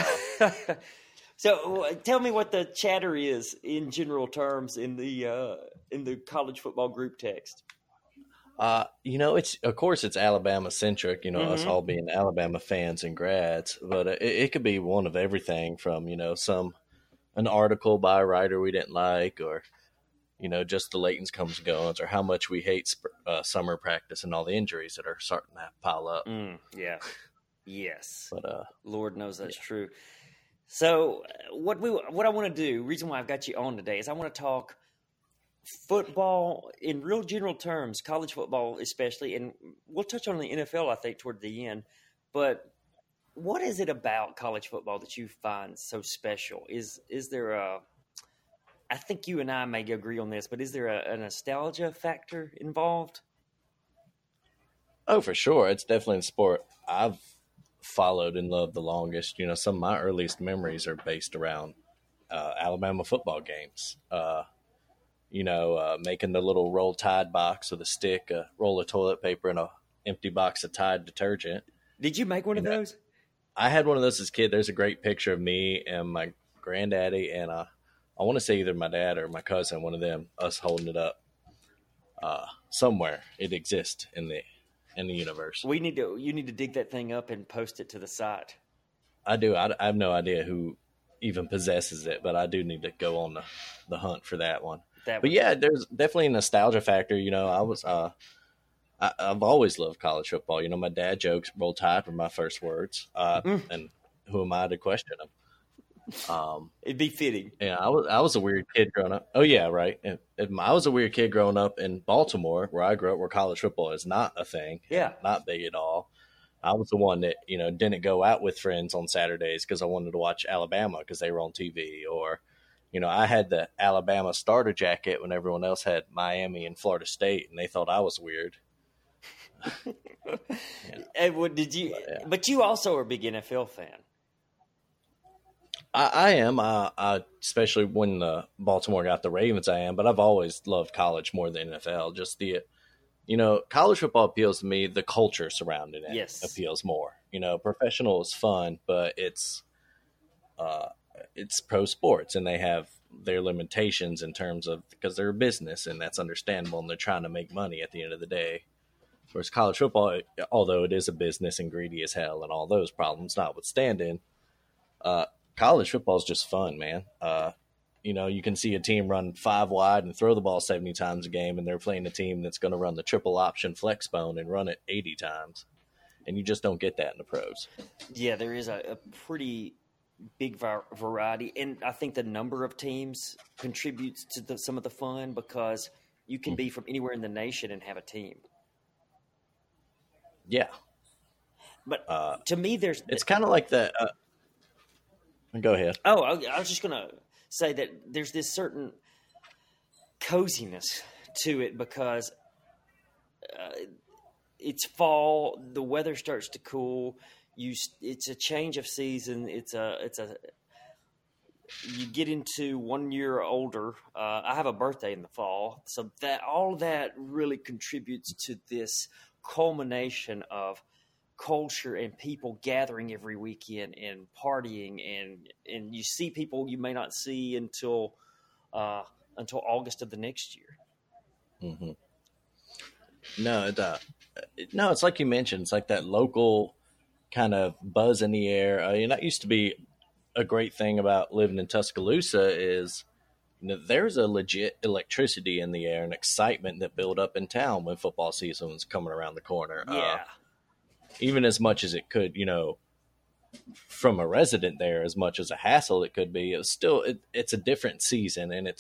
So tell me what the chatter is in general terms in the college football group text. It's of course it's Alabama centric, us all being Alabama fans and grads, but it could be one of everything from, an article by a writer we didn't like, or, just the Layton's comes and goes, or how much we hate summer practice and all the injuries that are starting to pile up. Yeah. Yes. But, Lord knows that's true. So what I want to do, reason why I've got you on today, is I want to talk football in real general terms, college football especially, and we'll touch on the NFL, I think, toward the end. But what is it about college football that you find so special? Is there I think you and I may agree on this, but is there a nostalgia factor involved? Oh, for sure. It's definitely a sport I've followed and loved the longest. Some of my earliest memories are based around Alabama football games. Making the little roll Tide box with a stick, a roll of toilet paper, and a empty box of Tide detergent. Did you make one of those? I had one of those as a kid. There's a great picture of me and my granddaddy, and I want to say either my dad or my cousin, one of them, us holding it up somewhere. It exists in the universe. You need to dig that thing up and post it to the site. I do. I have no idea who even possesses it, but I do need to go on the hunt for that one. But yeah, there's definitely a nostalgia factor. I've always loved college football. My dad jokes, "Roll Tide" were my first words, and who am I to question them? It'd be fitting. Yeah, I was a weird kid growing up. Oh yeah, right. I was a weird kid growing up in Baltimore, where I grew up, where college football is not a thing. Yeah, not big at all. I was the one that didn't go out with friends on Saturdays because I wanted to watch Alabama because they were on TV, or I had the Alabama starter jacket when everyone else had Miami and Florida State, and they thought I was weird. And what did you? But you also are a big NFL fan. I am, especially when Baltimore got the Ravens. I am, but I've always loved college more than NFL. Just the, college football appeals to me. The culture surrounding it appeals more. Professional is fun, but it's pro sports, and they have their limitations in terms of, because they're a business, and that's understandable, and they're trying to make money at the end of the day. Whereas college football, although it is a business and greedy as hell and all those problems notwithstanding, college football is just fun, man. You can see a team run 5 wide and throw the ball 70 times a game, and they're playing a team that's going to run the triple option flex bone and run it 80 times. And you just don't get that in the pros. Yeah, there is a pretty big variety. And I think the number of teams contributes to some of the fun, because you can be from anywhere in the nation and have a team. Yeah. But to me, it's kind of like the go ahead. Oh, I was just going to say that there's this certain coziness to it, because it's fall, the weather starts to cool. It's a change of season. You get into 1 year older. I have a birthday in the fall, so that all that really contributes to this culmination of culture and people gathering every weekend and partying, and you see people you may not see until August of the next year. Mm-hmm. No, it's like you mentioned. It's like that local kind of buzz in the air. That used to be a great thing about living in Tuscaloosa is there's a legit electricity in the air and excitement that built up in town when football season was coming around the corner. Yeah. Even as much as it could, from a resident there, as much as a hassle it could be, it's still, it's a different season, and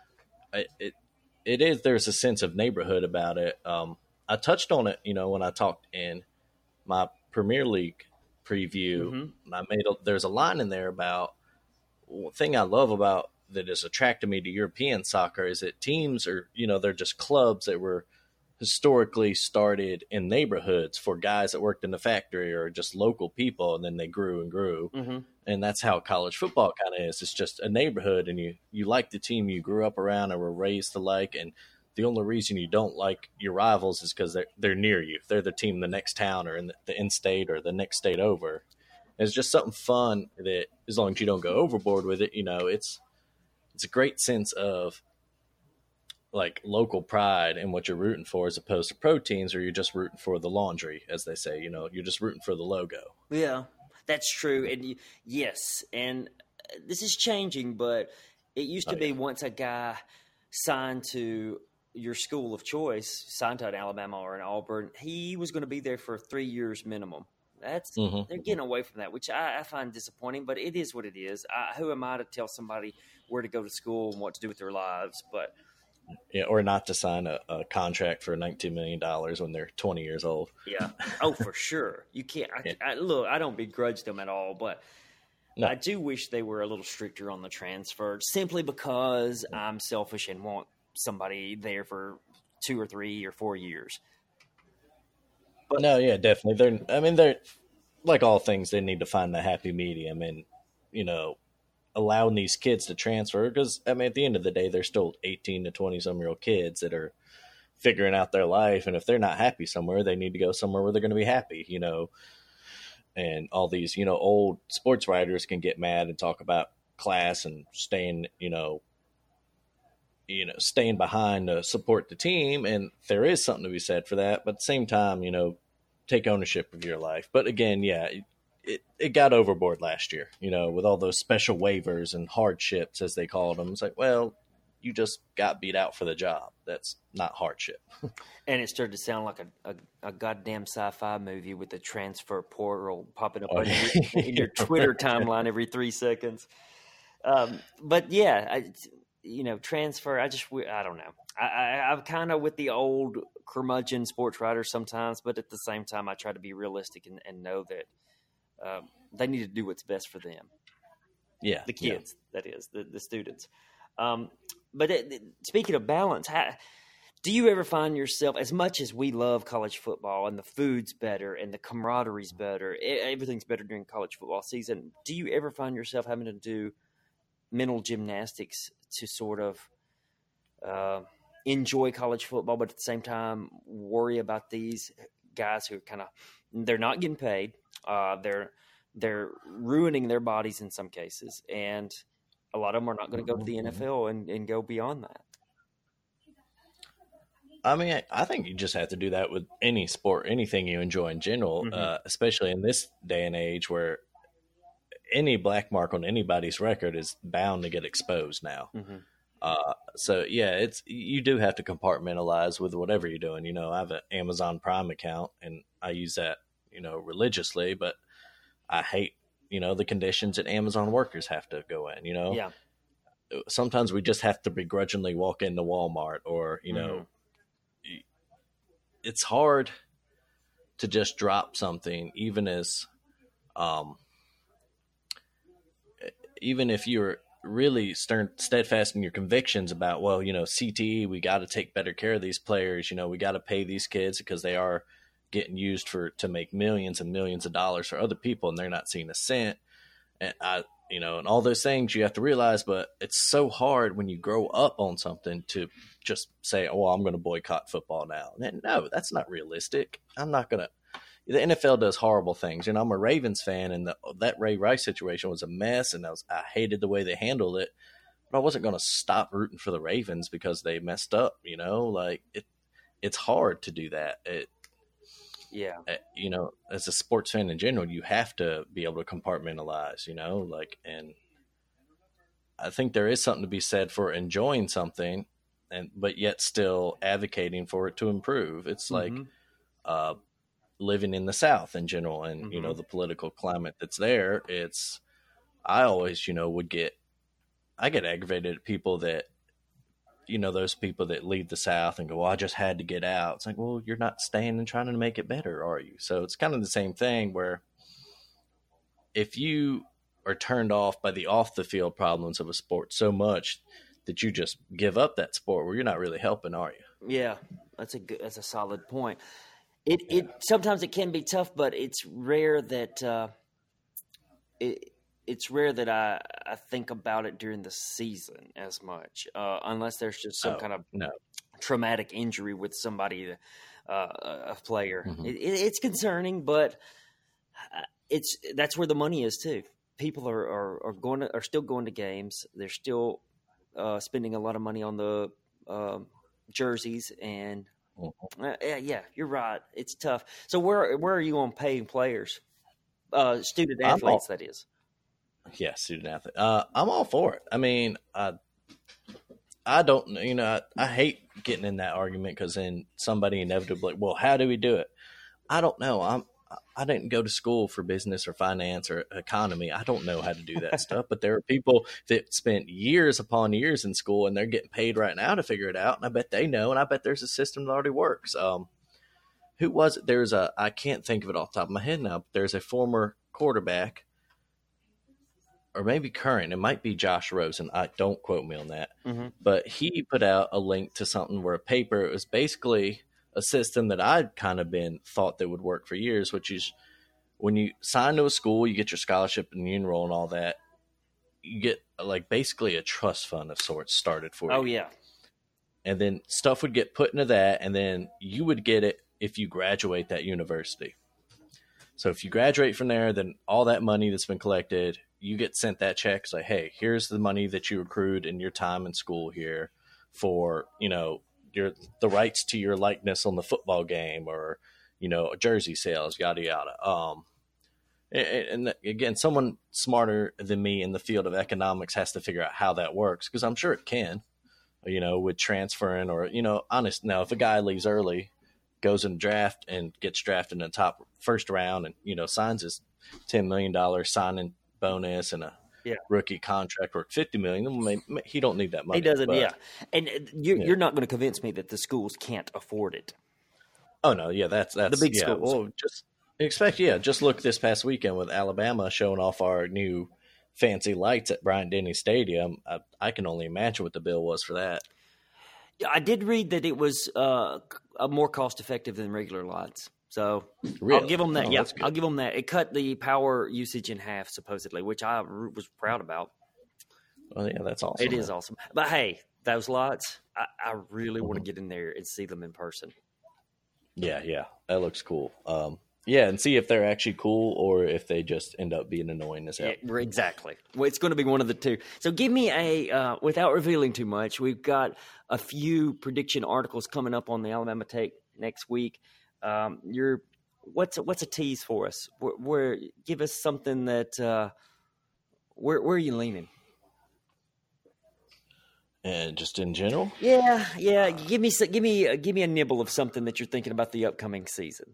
there's a sense of neighborhood about it. I touched on it, when I talked in my Premier League preview. Mm-hmm. There's a line in there about one thing I love about that has attracted me to European soccer is that teams are, they're just clubs that were historically started in neighborhoods for guys that worked in the factory or just local people, and then they grew and grew. Mm-hmm. And that's how college football kind of is. It's just a neighborhood, and you like the team you grew up around and were raised to like. And the only reason you don't like your rivals is because they're near you. They're the team in the next town or in the in-state or the next state over. It's just something fun that, as long as you don't go overboard with it, it's a great sense of like local pride in what you're rooting for, as opposed to pro teams where you're just rooting for the laundry, as they say. You're just rooting for the logo. Yeah, that's true. And yes, and this is changing, but it used to be once a guy signed to your school of choice, signed to an Alabama or an Auburn, he was going to be there for 3 years minimum. They're getting away from that, which I find disappointing, but it is what it is. Who am I to tell somebody where to go to school and what to do with their lives? But yeah, or not to sign a contract for $19 million when they're 20 years old. Yeah. Oh, for sure. You can't. Look, I don't begrudge them at all, but no. I do wish they were a little stricter on the transfer, simply because I'm selfish and want somebody there for 2 or 3 or 4 years. But no, yeah, definitely. They're like all things, they need to find the happy medium and, allowing these kids to transfer, because at the end of the day, they're still 18 to 20 some year old kids that are figuring out their life. And if they're not happy somewhere, they need to go somewhere where they're going to be happy, and all these, old sports writers can get mad and talk about class and staying behind to support the team. And there is something to be said for that. But at the same time, take ownership of your life. But again, yeah, it got overboard last year, with all those special waivers and hardships, as they called them. It's like, well, you just got beat out for the job. That's not hardship. And it started to sound like a goddamn sci-fi movie with the transfer portal popping up in your Twitter timeline every 3 seconds. But yeah, transfer, I don't know. I'm kind of with the old curmudgeon sports writers sometimes, but at the same time, I try to be realistic and know that they need to do what's best for them. Yeah. The kids, that is, the students. But speaking of balance, do you ever find yourself, as much as we love college football and the food's better and the camaraderie's better, everything's better during college football season, do you ever find yourself having to do mental gymnastics to sort of enjoy college football, but at the same time worry about these guys who they're not getting paid, they're ruining their bodies in some cases, and a lot of them are not going to go to the NFL and go beyond that? I think you just have to do that with any sport, anything you enjoy in general, especially in this day and age where any black mark on anybody's record is bound to get exposed now. So yeah, you do have to compartmentalize with whatever you're doing. I have an Amazon Prime account and I use that, religiously, but I hate, the conditions that Amazon workers have to go in, Yeah. Sometimes we just have to begrudgingly walk into Walmart or, it's hard to just drop something, even if you're really steadfast in your convictions about, well, CTE, we got to take better care of these players. We got to pay these kids because they are getting used to make millions and millions of dollars for other people, and they're not seeing a cent. And and all those things you have to realize, but it's so hard when you grow up on something to just say, oh, well, I'm going to boycott football now. No, that's not realistic. I'm not going to. The NFL does horrible things. I'm a Ravens fan, and that Ray Rice situation was a mess, and I hated the way they handled it. But I wasn't going to stop rooting for the Ravens because they messed up. It's hard to do that. Yeah. As a sports fan in general, you have to be able to compartmentalize. And I think there is something to be said for enjoying something, but yet still advocating for it to improve. It's like living in the South in general, and the political climate that's there. I always I get aggravated at people that those people that leave the South and go, well, I just had to get out. It's like, well, you're not staying and trying to make it better, are you? So it's kind of the same thing where if you are turned off by the off the field problems of a sport so much that you just give up that sport, well, you're not really helping, are you? Yeah, that's a solid point. It sometimes it can be tough, but it's rare that it's rare that I think about it during the season as much, unless there's just some kind of traumatic injury with somebody, a player. Mm-hmm. It's concerning, but that's where the money is too. People are still going to games. They're still spending a lot of money on the jerseys, and yeah, you're right. It's tough. So where are you on paying players, student athletes? That is. Yeah, student athlete. I'm all for it. I mean, I don't. I hate getting in that argument because then somebody inevitably, well, how do we do it? I don't know. I didn't go to school for business or finance or economy. I don't know how to do that stuff. But there are people that spent years upon years in school, and they're getting paid right now to figure it out. And I bet they know, and I bet there's a system that already works. Who was it? I can't think of it off the top of my head now, but there's a former quarterback, or maybe current. It might be Josh Rosen. Don't quote me on that. Mm-hmm. But he put out a link to something where it was basically a system that I'd kind of thought that would work for years, which is when you sign to a school, you get your scholarship and you enroll and all that, you get like basically a trust fund of sorts started for you. Oh, yeah. And then stuff would get put into that, and then you would get it if you graduate that university. So if you graduate from there, then all that money that's been collected, you get sent that check. It's like, hey, here's the money that you accrued in your time in school here for, the rights to your likeness on the football game, or, jersey sales, yada, yada. And again, someone smarter than me in the field of economics has to figure out how that works, because I'm sure it can, with transferring or, honest. Now, if a guy leaves early, goes in draft and gets drafted in the top first round and, signs his $10 million signing bonus and a rookie contract worth $50 million, he don't need that money. He doesn't, And you're not going to convince me that the schools can't afford it. Oh no, that's the big schools. Well, just look this past weekend with Alabama showing off our new fancy lights at Bryant-Denny Stadium. I can only imagine what the bill was for that. I did read that it was more cost effective than regular lights. So really? I'll give them that. I'll give them that. It cut the power usage in half, supposedly, which I was proud about. Well, yeah, that's awesome. It is awesome. But hey, those lights, I really want to get in there and see them in person. Yeah, that looks cool. And see if they're actually cool or if they just end up being annoying as hell. Yeah, exactly. Well, it's going to be one of the two. So give me without revealing too much, we've got a few prediction articles coming up on the Alabama Take next week. What's a tease for us? Where give us something that where are you leaning? And just in general? Yeah. Give me a nibble of something that you're thinking about the upcoming season.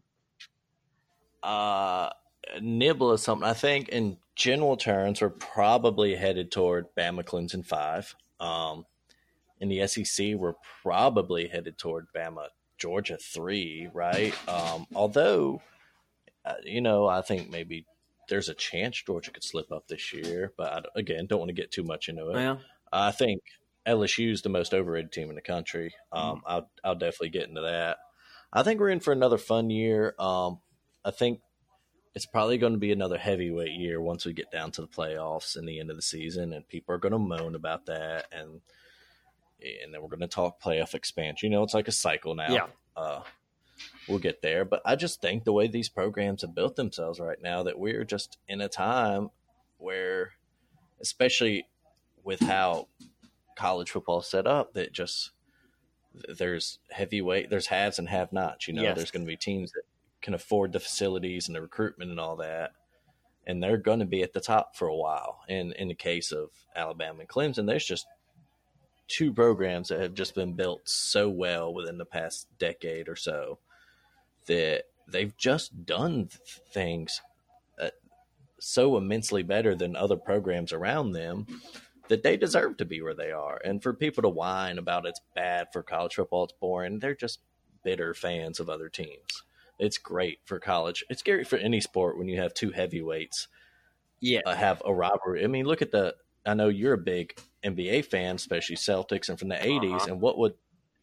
Nibble of something. I think in general terms, we're probably headed toward Bama Clemson 5. In the SEC, we're probably headed toward Bama Georgia 3, right? Although, I think maybe there's a chance Georgia could slip up this year, but don't want to get too much into it. Yeah. I think LSU is the most overrated team in the country. I'll definitely get into that. I think we're in for another fun year. I think it's probably going to be another heavyweight year once we get down to the playoffs and the end of the season, and people are going to moan about that, and then we're going to talk playoff expansion. It's like a cycle now. Yeah. We'll get there, but I just think the way these programs have built themselves right now, that we're just in a time where, especially with how college football is set up, that just there's heavyweight, there's haves and have-nots. Yes. There's going to be teams that can afford the facilities and the recruitment and all that, and they're going to be at the top for a while. And in the case of Alabama and Clemson, there's just two programs that have just been built so well within the past decade or so that they've just done things so immensely better than other programs around them that they deserve to be where they are. And for people to whine about it's bad for college football, it's boring, they're just bitter fans of other teams. It's great for college. It's scary for any sport when you have two heavyweights have a rivalry. I mean, look at I know you're a big NBA fan, especially Celtics and from the 80s. And what would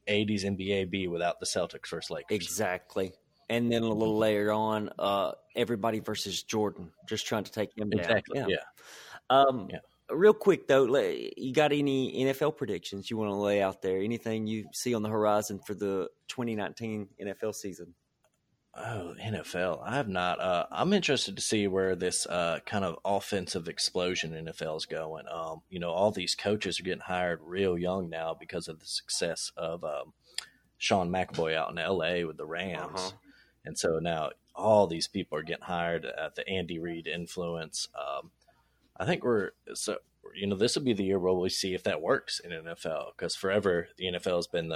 '80s NBA be without the Celtics versus Lakers? Exactly. And then a little later on, everybody versus Jordan, just trying to take him down. Exactly. Yeah. Real quick though, you got any NFL predictions you want to lay out there? Anything you see on the horizon for the 2019 NFL season? Oh, NFL. I have not. I'm interested to see where this kind of offensive explosion in NFL is going. All these coaches are getting hired real young now because of the success of Sean McAvoy out in LA with the Rams. And so now all these people are getting hired at the Andy Reid influence. I think this will be the year where we see if that works in NFL, because forever the NFL has been the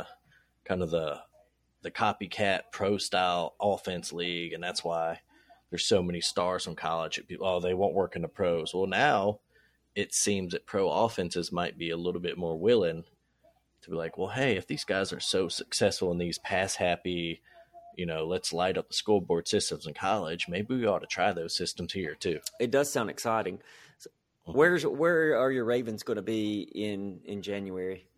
copycat pro style offense league, and that's why there's so many stars from college. People, they won't work in the pros. Well, now it seems that pro offenses might be a little bit more willing to be like, well, hey, if these guys are so successful in these pass happy, let's light up the scoreboard systems in college, maybe we ought to try those systems here too. It does sound exciting. So where are your Ravens going to be in January?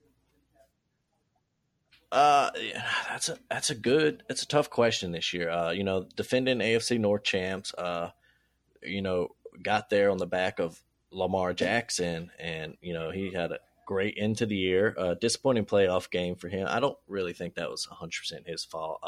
That's a tough question this year. Defending AFC North champs, got there on the back of Lamar Jackson, and he had a great end to the year. Disappointing playoff game for him. I don't really think that was 100% his fault.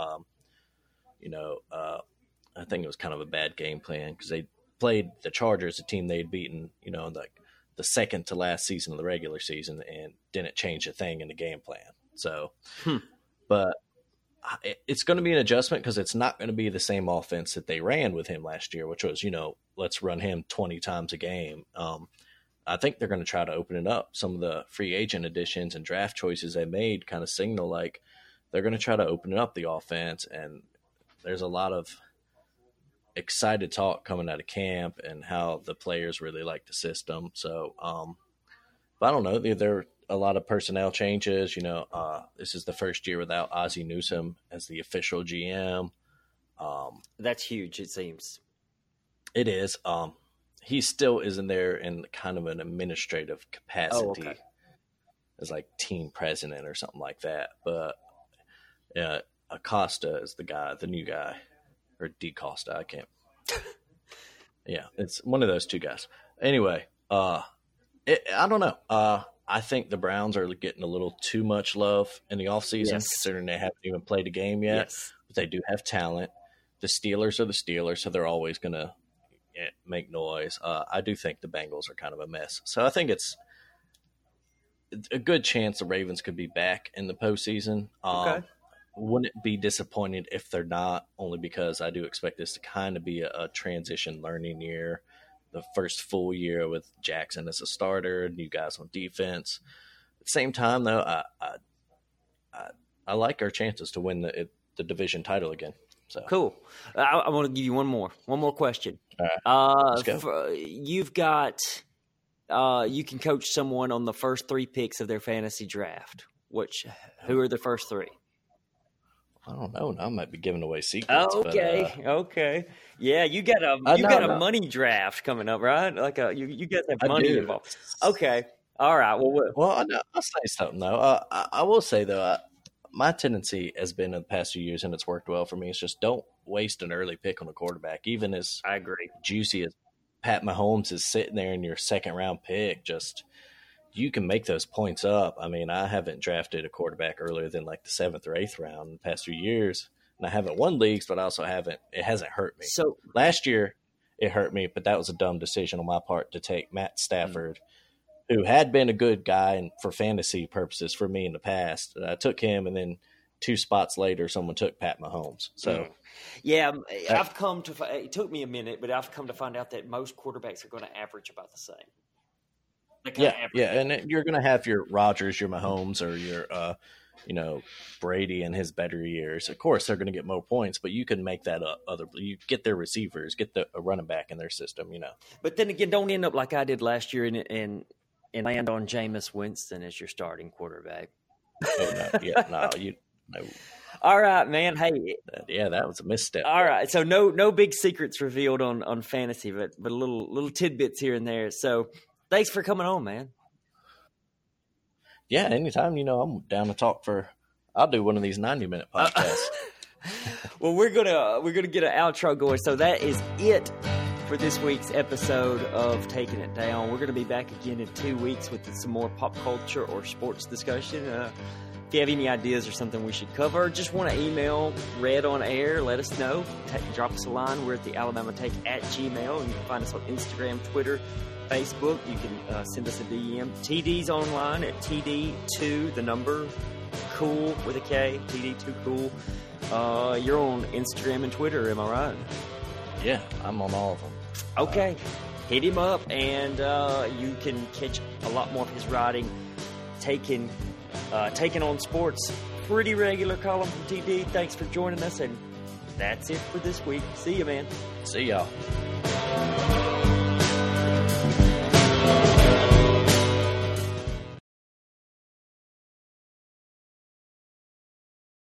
I think it was kind of a bad game plan because they played the Chargers, a team they'd beaten, like the second to last season of the regular season, and didn't change a thing in the game plan. So, but it's going to be an adjustment because it's not going to be the same offense that they ran with him last year, which was, let's run him 20 times a game. I think they're going to try to open it up. Some of the free agent additions and draft choices they made kind of signal like they're going to try to open it up, the offense. And there's a lot of excited talk coming out of camp and how the players really like the system. So, but I don't know. There are a lot of personnel changes. This is the first year without Ozzie Newsome as the official GM. That's huge, it seems. It is. He still isn't there in kind of an administrative capacity as like team president or something like that. But Acosta is the new guy, or DeCosta. I can't. Yeah, it's one of those two guys. Anyway, I don't know. I think the Browns are getting a little too much love in the offseason, considering they haven't even played a game yet. Yes. But they do have talent. The Steelers are the Steelers, so they're always going to make noise. I do think the Bengals are kind of a mess. So I think it's a good chance the Ravens could be back in the postseason. Wouldn't be disappointed if they're not, only because I do expect this to kind of be a transition learning year. The first full year with Jackson as a starter, new guys on defense. At the same time, though, I like our chances to win the division title again. So cool. I want to give you one more question. All right, let's go. You've got you can coach someone on the first 3 picks of their fantasy draft. Who are the first 3? I don't know. Now I might be giving away secrets. Okay. Yeah, you got a money draft coming up, right? Like you guys have money involved. Okay. All right. Well, I'll say something though. I will say though, my tendency has been in the past few years, and it's worked well for me. Is just don't waste an early pick on a quarterback, even as I agree. Juicy as Pat Mahomes is sitting there in your second round pick. Just you can make those points up. I mean, I haven't drafted a quarterback earlier than like the 7th or 8th round in the past few years. And I haven't won leagues, but I also it hasn't hurt me. So last year it hurt me, but that was a dumb decision on my part to take Matt Stafford, who had been a good guy and for fantasy purposes for me in the past. I took him, and then 2 spots later, someone took Pat Mahomes. So, yeah, I've come to – it took me a minute, but I've come to find out that most quarterbacks are going to average about the same. And you're going to have your Rodgers, your Mahomes, or your, Brady in his better years. Of course, they're going to get more points, but you can make that up. You get their receivers, get a running back in their system, But then again, don't end up like I did last year and land on Jameis Winston as your starting quarterback. No. All right, man. Hey, yeah, that was a misstep. All right, so no big secrets revealed on fantasy, but a little tidbits here and there. So. Thanks for coming on, man. Yeah, anytime. I'm down to talk for I'll do one of these 90-minute podcasts. Well, we're gonna get an outro going. So that is it for this week's episode of Taking It Down. We're gonna be back again in 2 weeks with some more pop culture or sports discussion. If you have any ideas or something we should cover, just want to email Red on Air, let us know. Drop us a line. We're at the Alabama Take at Gmail. And you can find us on Instagram, Twitter, Facebook. You can send us a DM. TD's online at TD2, the number, cool with a K, TD2 cool. You're on Instagram and Twitter, am I right? Yeah, I'm on all of them. Okay. Hit him up, and you can catch a lot more of his writing, taking on sports. Pretty regular column from TD. Thanks for joining us, and that's it for this week. See you, man. See y'all.